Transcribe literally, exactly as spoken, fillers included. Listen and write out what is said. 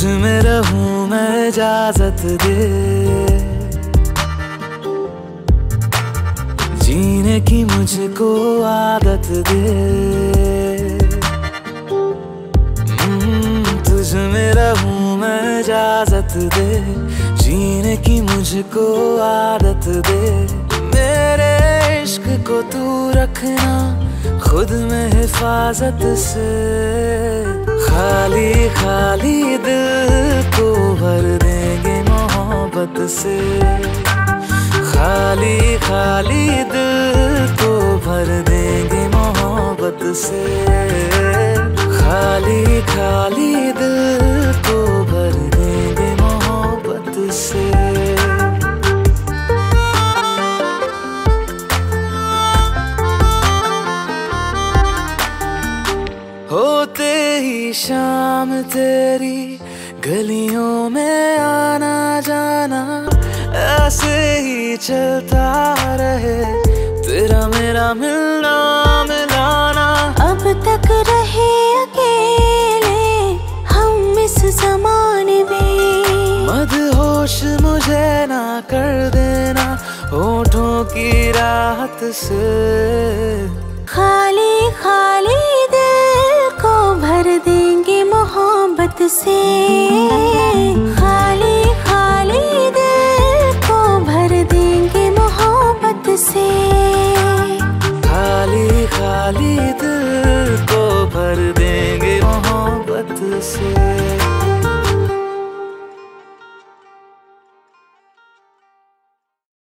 तुझ में रहूं मैं इजाजत दे, जीने की मुझको आदत दे। तुझ में रहूं मैं इजाजत दे, जीने की मुझको आदत दे। मेरे इश्क को तू रखना खुद में हिफाजत से, खाली खाली दिल को भर देंगे मोहब्बत से। खाली खाली दिल को भर देंगे मोहब्बत से। खाली खाली दिल को भर देंगे मोहब्बत से। होते ही शाम तेरी गलियों में आना जाना, ऐसे ही चलता रहे तेरा मेरा मिलना मिलाना। अब तक रहे अकेले हम इस ज़माने में, मदहोश मुझे ना कर देना होठों की राहत से। खाली खाली दिल को भर देंगे मोहब्बत से।